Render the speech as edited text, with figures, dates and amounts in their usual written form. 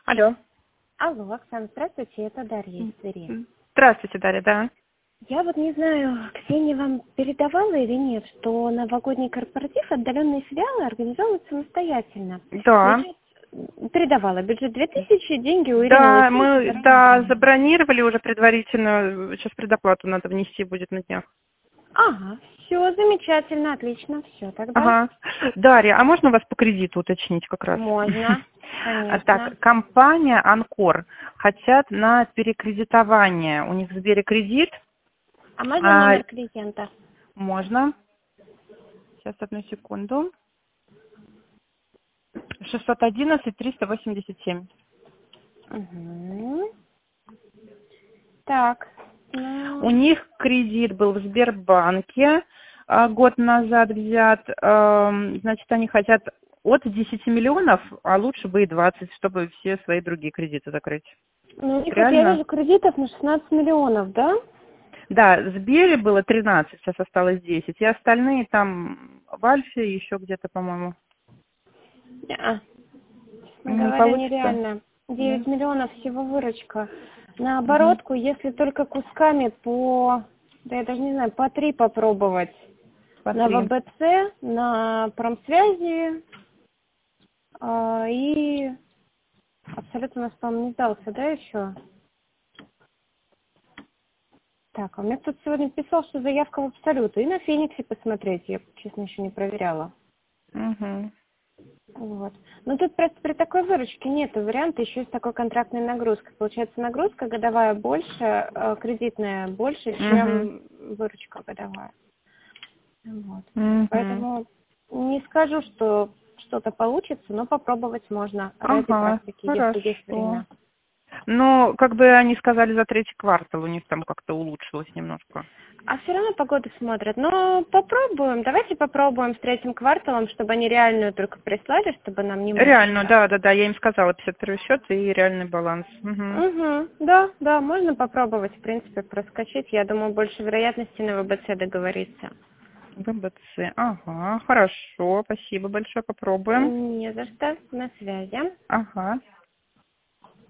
Алло. Алло, Оксана, здравствуйте, это Дарья из Твери. Здравствуйте, Дарья, да. Я вот не знаю, Ксения вам передавала или нет, что новогодний корпоратив отдаленные филиалы организовывают самостоятельно. Да. Передавала. Бюджет 2000, деньги у Ирины Да, Лысенко мы заранее. забронировали уже предварительно. Сейчас предоплату надо внести будет на днях. Ага, все замечательно, отлично, все тогда. Ага. Дарья, а можно вас по кредиту уточнить как раз? Можно, конечно. Так, компания «Анкор» хотят на перекредитование. У них в Сбере кредит. А можно номер клиента? Можно. Сейчас, одну секунду. 611-387. Угу. Так. У них кредит был в Сбербанке год назад взят. Значит, они хотят от 10 миллионов, а лучше бы и 20, чтобы все свои другие кредиты закрыть. Ну, у них, вот я Реально? вижу, кредитов на 16 миллионов, да? Да, в Сбере было 13, сейчас осталось 10. И остальные там в Альфе еще где-то, по-моему. Честно Не говоря, получится? нереально. Да. 9 миллионов всего выручка. На Мгм. оборотку, если только кусками да я даже не знаю, по 3 попробовать. На Смотри. ВБЦ, на промсвязи и абсолютно у нас, по-моему, не сдался, да, еще? Так, а у меня кто-то сегодня писал, что заявка в абсолют. И на Фениксе посмотреть, я, честно, еще не проверяла. Мгм. Вот. Но тут просто при такой выручке нет варианта еще с такой контрактной нагрузкой. Получается, нагрузка годовая больше, кредитная больше, Мгм. чем выручка годовая. Вот. Мгм. Поэтому не скажу, что что-то получится, но попробовать можно ради Ага, практики, если есть хорошо. время. Но, как бы они сказали, за третий квартал у них там как-то улучшилось немножко. А все равно погоду смотрят. Но попробуем. Давайте попробуем с третьим кварталом, чтобы они реальную только прислали, чтобы нам не Реально, мучиться. да, я им сказала 51 счет и реальный баланс. Угу. Угу, да, да, можно попробовать, в принципе, проскочить. Я думаю, больше вероятности на ВБЦ договориться. ВБЦ, ага, хорошо, спасибо большое, попробуем. Не за что, на связи. Ага.